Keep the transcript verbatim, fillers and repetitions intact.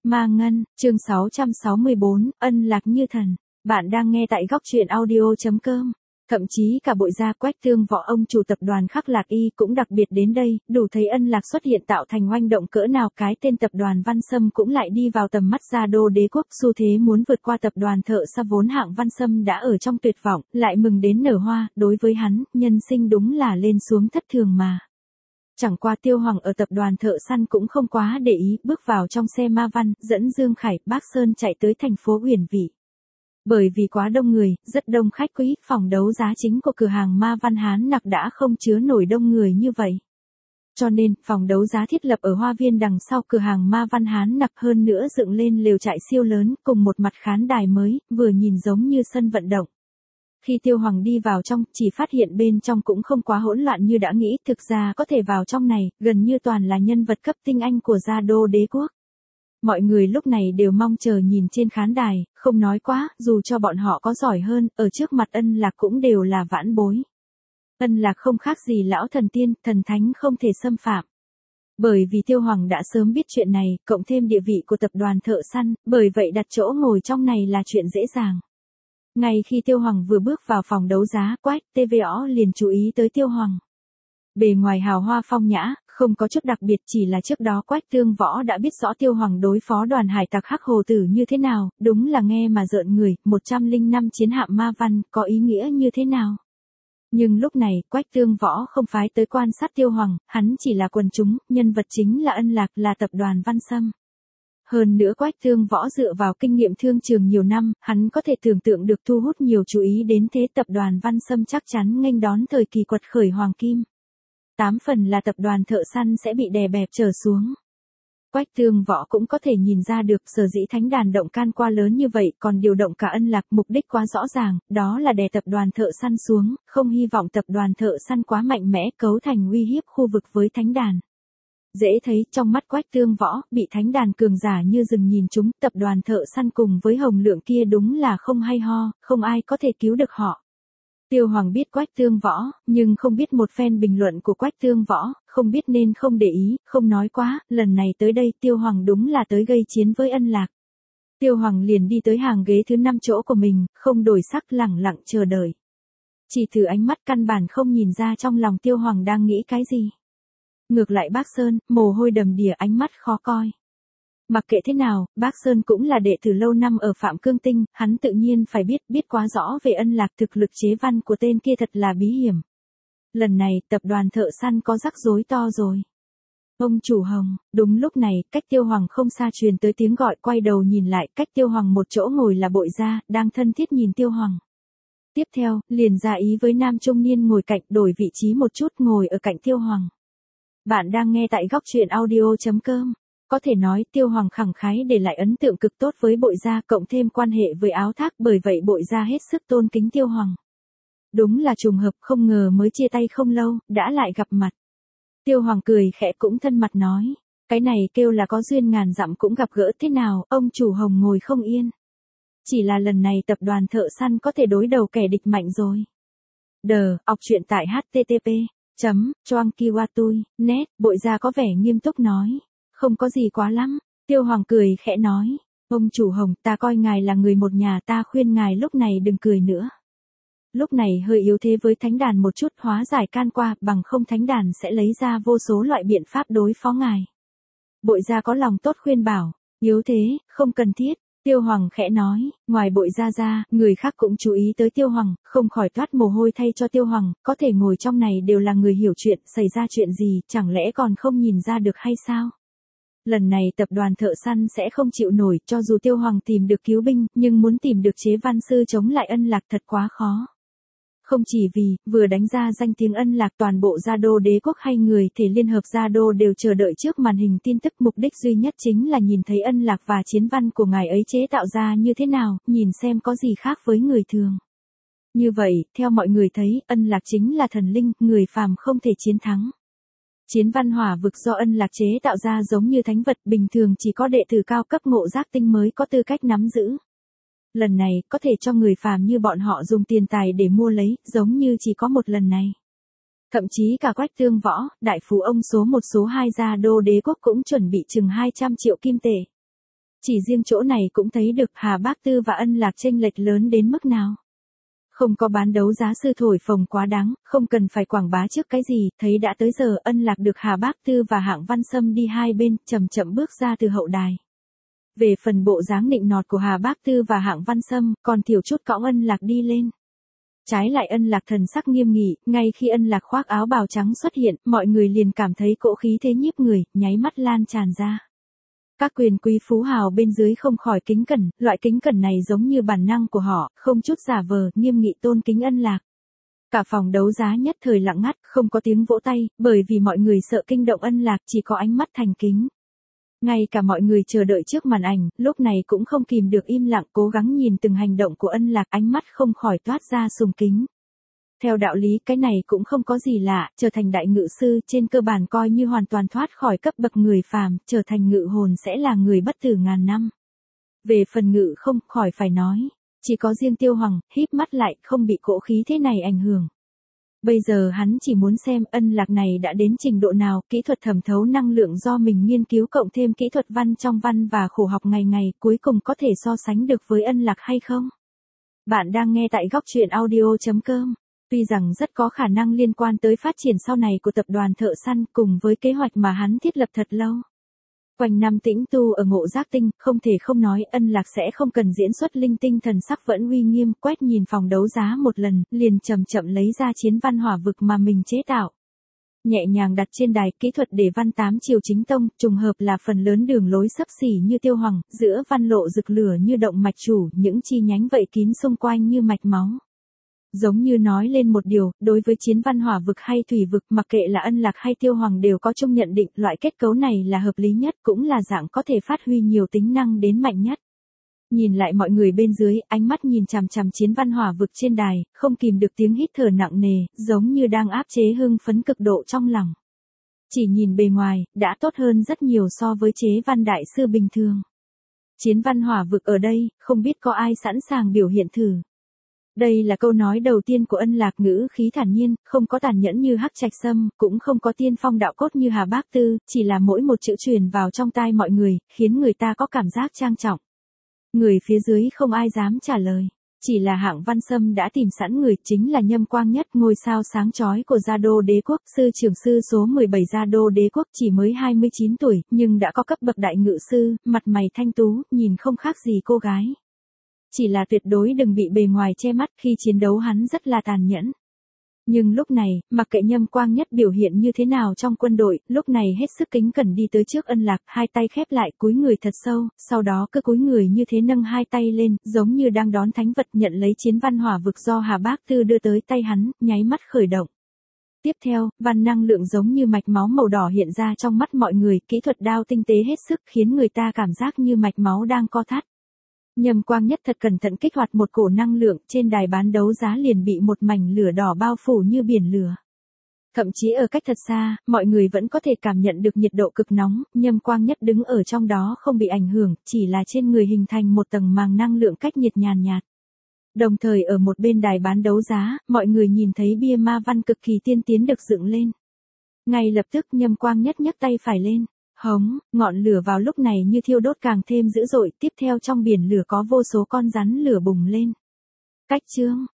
Ma Ngân, chương sáu trăm sáu mươi bốn, ân lạc như thần. Bạn đang nghe tại góc truyện audio chấm com. Thậm chí cả Bội Gia Quách Tương Võ ông chủ tập đoàn Khắc Lạc Y cũng đặc biệt đến đây, đủ thấy ân lạc xuất hiện tạo thành oanh động cỡ nào. Cái tên tập đoàn Văn Sâm cũng lại đi vào tầm mắt Gia Đô đế quốc, xu thế muốn vượt qua tập đoàn Thợ Sa vốn hạng Văn Sâm đã ở trong tuyệt vọng, lại mừng đến nở hoa. Đối với hắn, nhân sinh đúng là lên xuống thất thường mà. Chẳng qua Tiêu Hoàng ở tập đoàn Thợ Săn cũng không quá để ý, bước vào trong xe Ma Văn, dẫn Dương Khải, Bác Sơn chạy tới thành phố Uyển Vị. Bởi vì quá đông người, rất đông khách quý, phòng đấu giá chính của cửa hàng Ma Văn Hán Nặc đã không chứa nổi đông người như vậy. Cho nên, phòng đấu giá thiết lập ở hoa viên đằng sau cửa hàng Ma Văn Hán Nặc, hơn nữa dựng lên lều trại siêu lớn, cùng một mặt khán đài mới, vừa nhìn giống như sân vận động. Khi Tiêu Hoàng đi vào trong, chỉ phát hiện bên trong cũng không quá hỗn loạn như đã nghĩ, thực ra có thể vào trong này, gần như toàn là nhân vật cấp tinh anh của Gia Đô đế quốc. Mọi người lúc này đều mong chờ nhìn trên khán đài, không nói quá, dù cho bọn họ có giỏi hơn, ở trước mặt ân lạc cũng đều là vãn bối. Ân lạc không khác gì lão thần tiên, thần thánh không thể xâm phạm. Bởi vì Tiêu Hoàng đã sớm biết chuyện này, cộng thêm địa vị của tập đoàn Thợ Săn, bởi vậy đặt chỗ ngồi trong này là chuyện dễ dàng. Ngay khi Tiêu Hoàng vừa bước vào phòng đấu giá, Quách tê vê o liền chú ý tới Tiêu Hoàng. Bề ngoài hào hoa phong nhã, không có chút đặc biệt, chỉ là trước đó Quách Tương Võ đã biết rõ Tiêu Hoàng đối phó đoàn hải tặc Hắc Hồ Tử như thế nào, đúng là nghe mà rợn người, một trăm lẻ năm chiến hạm Ma Văn, có ý nghĩa như thế nào. Nhưng lúc này, Quách Tương Võ không phái tới quan sát Tiêu Hoàng, hắn chỉ là quần chúng, nhân vật chính là ân lạc, là tập đoàn Văn Sâm. Hơn nữa Quách Tương Võ dựa vào kinh nghiệm thương trường nhiều năm, hắn có thể tưởng tượng được thu hút nhiều chú ý đến, thế tập đoàn Văn Sâm chắc chắn nghênh đón thời kỳ quật khởi hoàng kim. Tám phần là tập đoàn Thợ Săn sẽ bị đè bẹp trở xuống. Quách Tương Võ cũng có thể nhìn ra được, sở dĩ thánh đàn động can qua lớn như vậy, còn điều động cả ân lạc, mục đích quá rõ ràng, đó là đè tập đoàn Thợ Săn xuống, không hy vọng tập đoàn Thợ Săn quá mạnh mẽ cấu thành uy hiếp khu vực với thánh đàn. Dễ thấy, trong mắt Quách Tương Võ, bị thánh đàn cường giả như rừng nhìn chúng, tập đoàn Thợ Săn cùng với Hồng Lượng kia đúng là không hay ho, không ai có thể cứu được họ. Tiêu Hoàng biết Quách Tương Võ, nhưng không biết một phen bình luận của Quách Tương Võ, không biết nên không để ý, không nói quá, lần này tới đây Tiêu Hoàng đúng là tới gây chiến với ân lạc. Tiêu Hoàng liền đi tới hàng ghế thứ năm chỗ của mình, không đổi sắc, lẳng lặng chờ đợi. Chỉ từ ánh mắt căn bản không nhìn ra trong lòng Tiêu Hoàng đang nghĩ cái gì. Ngược lại Bác Sơn, mồ hôi đầm đìa, ánh mắt khó coi. Mặc kệ thế nào, Bác Sơn cũng là đệ tử lâu năm ở Phạm Cương Tinh, hắn tự nhiên phải biết, biết quá rõ về ân lạc, thực lực chế văn của tên kia thật là bí hiểm. Lần này, tập đoàn Thợ Săn có rắc rối to rồi. Ông chủ Hồng, đúng lúc này, cách Tiêu Hoàng không xa truyền tới tiếng gọi, quay đầu nhìn lại, cách Tiêu Hoàng một chỗ ngồi là Bội Gia, đang thân thiết nhìn Tiêu Hoàng. Tiếp theo, liền ra ý với nam trung niên ngồi cạnh, đổi vị trí một chút, ngồi ở cạnh Tiêu Hoàng. Bạn đang nghe tại góc truyện audio chấm com. Có thể nói Tiêu Hoàng khẳng khái để lại ấn tượng cực tốt với Bội Gia, cộng thêm quan hệ với Áo Thác, bởi vậy Bội Gia hết sức tôn kính Tiêu Hoàng. Đúng là trùng hợp, không ngờ mới chia tay không lâu, đã lại gặp mặt. Tiêu Hoàng cười khẽ cũng thân mật nói, cái này kêu là có duyên ngàn dặm cũng gặp gỡ, thế nào, ông chủ Hồng ngồi không yên. Chỉ là lần này tập đoàn Thợ Săn có thể đối đầu kẻ địch mạnh rồi. Đờ, đọc truyện tại hát tê tê pê chấm choang kiwatui net. Bội Gia có vẻ nghiêm túc nói. Không có gì quá lắm. Tiêu Hoàng cười khẽ nói. Ông chủ Hồng, ta coi ngài là người một nhà, ta khuyên ngài lúc này đừng cười nữa. Lúc này hơi yếu thế với thánh đàn một chút, hóa giải can qua, bằng không thánh đàn sẽ lấy ra vô số loại biện pháp đối phó ngài. Bội Gia có lòng tốt khuyên bảo. Yếu thế, không cần thiết. Tiêu Hoàng khẽ nói, ngoài Bội Gia ra, người khác cũng chú ý tới Tiêu Hoàng, không khỏi toát mồ hôi thay cho Tiêu Hoàng, có thể ngồi trong này đều là người hiểu chuyện, xảy ra chuyện gì, chẳng lẽ còn không nhìn ra được hay sao? Lần này tập đoàn Thợ Săn sẽ không chịu nổi, cho dù Tiêu Hoàng tìm được cứu binh, nhưng muốn tìm được chế văn sư chống lại ân lạc thật quá khó. Không chỉ vì, vừa đánh ra danh tiếng ân lạc, toàn bộ Gia Đô đế quốc hay người thể liên hợp Gia Đô đều chờ đợi trước màn hình tin tức, mục đích duy nhất chính là nhìn thấy ân lạc và chiến văn của ngài ấy chế tạo ra như thế nào, nhìn xem có gì khác với người thường. Như vậy, theo mọi người thấy, ân lạc chính là thần linh, người phàm không thể chiến thắng. Chiến văn hỏa vực do ân lạc chế tạo ra giống như thánh vật, bình thường chỉ có đệ tử cao cấp ngộ giác tinh mới có tư cách nắm giữ. Lần này, có thể cho người phàm như bọn họ dùng tiền tài để mua lấy, giống như chỉ có một lần này. Thậm chí cả Quách Tương Võ, đại phú ông số một số hai Gia Đô đế quốc cũng chuẩn bị chừng hai trăm triệu kim tệ. Chỉ riêng chỗ này cũng thấy được Hà Bác Tư và Ân Lạc chênh lệch lớn đến mức nào. Không có bán đấu giá sư thổi phồng quá đáng, không cần phải quảng bá trước cái gì, thấy đã tới giờ Ân Lạc được Hà Bác Tư và Hạng Văn Sâm đi hai bên, chậm chậm bước ra từ hậu đài. Về phần bộ dáng nịnh nọt của Hà Bác Tư và Hạng Văn Sâm, còn thiểu chút cõng Ân Lạc đi lên. Trái lại Ân Lạc thần sắc nghiêm nghị, ngay khi Ân Lạc khoác áo bào trắng xuất hiện, mọi người liền cảm thấy cỗ khí thế nhiếp người, nháy mắt lan tràn ra. Các quyền quý phú hào bên dưới không khỏi kính cẩn, loại kính cẩn này giống như bản năng của họ, không chút giả vờ, nghiêm nghị tôn kính Ân Lạc. Cả phòng đấu giá nhất thời lặng ngắt, không có tiếng vỗ tay, bởi vì mọi người sợ kinh động Ân Lạc, chỉ có ánh mắt thành kính. Ngay cả mọi người chờ đợi trước màn ảnh, lúc này cũng không kìm được im lặng, cố gắng nhìn từng hành động của Ân Lạc, ánh mắt không khỏi toát ra sùng kính. Theo đạo lý cái này cũng không có gì lạ, trở thành đại ngự sư trên cơ bản coi như hoàn toàn thoát khỏi cấp bậc người phàm, trở thành ngự hồn sẽ là người bất tử ngàn năm. Về phần ngự không khỏi phải nói, chỉ có riêng Tiêu Hoàng, híp mắt lại, không bị cỗ khí thế này ảnh hưởng. Bây giờ hắn chỉ muốn xem Ân Lạc này đã đến trình độ nào, kỹ thuật thẩm thấu năng lượng do mình nghiên cứu cộng thêm kỹ thuật văn trong văn và khổ học ngày ngày, cuối cùng có thể so sánh được với Ân Lạc hay không? Bạn đang nghe tại góc truyện audio chấm com. Tuy rằng rất có khả năng liên quan tới phát triển sau này của tập đoàn thợ săn cùng với kế hoạch mà hắn thiết lập thật lâu. Quanh năm tĩnh tu ở Ngộ Giác Tinh, không thể không nói Ân Lạc sẽ không cần diễn xuất linh tinh, thần sắc vẫn uy nghiêm, quét nhìn phòng đấu giá một lần, liền chậm chậm lấy ra chiến văn hỏa vực mà mình chế tạo. Nhẹ nhàng đặt trên đài, kỹ thuật để văn tám chiều chính tông, trùng hợp là phần lớn đường lối xấp xỉ như Tiêu Hoàng, giữa văn lộ rực lửa như động mạch chủ, những chi nhánh vậy kín xung quanh như mạch máu. Giống như nói lên một điều, đối với chiến văn hỏa vực hay thủy vực, mặc kệ là Ân Lạc hay Tiêu Hoàng đều có chung nhận định, loại kết cấu này là hợp lý nhất, cũng là dạng có thể phát huy nhiều tính năng đến mạnh nhất. Nhìn lại mọi người bên dưới, ánh mắt nhìn chằm chằm chiến văn hỏa vực trên đài, không kìm được tiếng hít thở nặng nề, giống như đang áp chế hưng phấn cực độ trong lòng. Chỉ nhìn bề ngoài, đã tốt hơn rất nhiều so với chế văn đại sư bình thường. Chiến văn hỏa vực ở đây, không biết có ai sẵn sàng biểu hiện thử. Đây là câu nói đầu tiên của Ân Lạc, ngữ khí thản nhiên, không có tàn nhẫn như Hắc Trạch Sâm, cũng không có tiên phong đạo cốt như Hà Bác Tư, chỉ là mỗi một chữ truyền vào trong tai mọi người, khiến người ta có cảm giác trang trọng. Người phía dưới không ai dám trả lời, chỉ là Hạng Văn Sâm đã tìm sẵn người, chính là Nhâm Quang Nhất, ngôi sao sáng chói của Gia Đô Đế Quốc, sư trưởng sư số mười bảy Gia Đô Đế Quốc, chỉ mới hai mươi chín tuổi, nhưng đã có cấp bậc đại ngự sư, mặt mày thanh tú, nhìn không khác gì cô gái. Chỉ là tuyệt đối đừng bị bề ngoài che mắt, khi chiến đấu hắn rất là tàn nhẫn. Nhưng lúc này, mặc kệ Nhâm Quang Nhất biểu hiện như thế nào trong quân đội, lúc này hết sức kính cẩn đi tới trước Ân Lạc, hai tay khép lại, cúi người thật sâu, sau đó cứ cúi người như thế nâng hai tay lên, giống như đang đón thánh vật, nhận lấy chiến văn hỏa vực do Hà Bác Tư đưa tới tay hắn, nháy mắt khởi động. Tiếp theo, văn năng lượng giống như mạch máu màu đỏ hiện ra trong mắt mọi người, kỹ thuật đao tinh tế hết sức khiến người ta cảm giác như mạch máu đang co thắt. Nhâm Quang Nhất thật cẩn thận kích hoạt một cổ năng lượng, trên đài bán đấu giá liền bị một mảnh lửa đỏ bao phủ như biển lửa. Thậm chí ở cách thật xa, mọi người vẫn có thể cảm nhận được nhiệt độ cực nóng, Nhâm Quang Nhất đứng ở trong đó không bị ảnh hưởng, chỉ là trên người hình thành một tầng màng năng lượng cách nhiệt nhàn nhạt. Đồng thời ở một bên đài bán đấu giá, mọi người nhìn thấy bia ma văn cực kỳ tiên tiến được dựng lên. Ngay lập tức Nhâm Quang Nhất nhấc tay phải lên. Hống, ngọn lửa vào lúc này như thiêu đốt càng thêm dữ dội, tiếp theo trong biển lửa có vô số con rắn lửa bùng lên. Cách chương,